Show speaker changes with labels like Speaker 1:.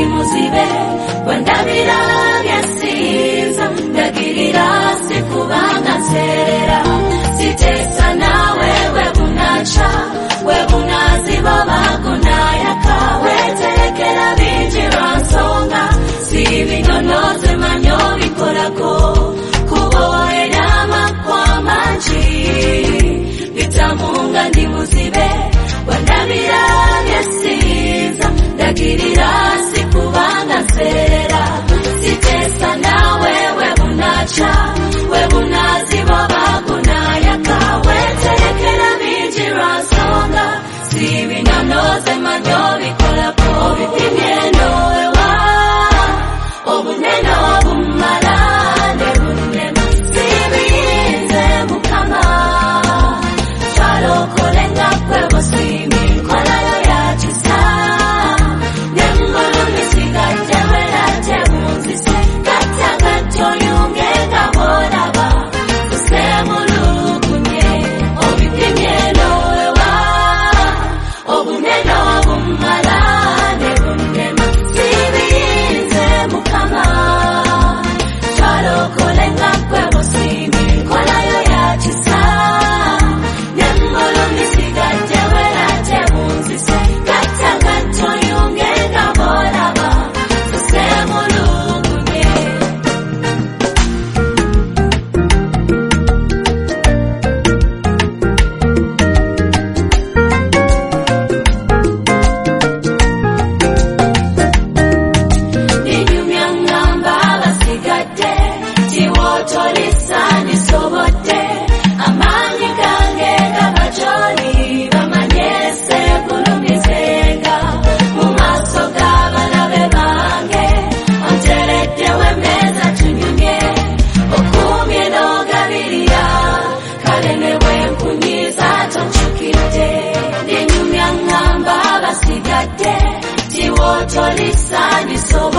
Speaker 1: muzibe wandabira byasinza ndagirira sikubanga serera sitesa nawe webunacha webunaziba bagunayaka weterekera binjira nsonga sibinonoze manyo bikorako kuboera makwa manji bitamunga ndi muzibe wandabira byasinza ndagirira sikubanga serera sitesa nawe webunacha webunaziba bagunayaka weterekera binjira nsonga sibinonoze manyo bikorako bipimyeno ewa obunene obumala nebunema sibiyinze mukama twalokolenga kwebosimi nkolayo yakisa nengolo misigadde welate bunzise katagatyolunge ngabolaba kusemulugunye obipimyeno ewa obunene obumala nebunema sibiyinze mukama twalokolenga kwebosimi nkolayo yakisa nengolo misigadde welate bunzise katagatyolunge ngabolaba kusemulugunye ninyumya ngamba basigadde tiwotolisa nisobodde amanyi gange gabajoli bamanyese gulumizenga mu maaso g'abalabe bange onteredde wemeza tunyumye okumye n'ogabirira kale ne bwenkunyiza tonchukidde ninyumya ngamba basigadde tiwotolisa nisobodde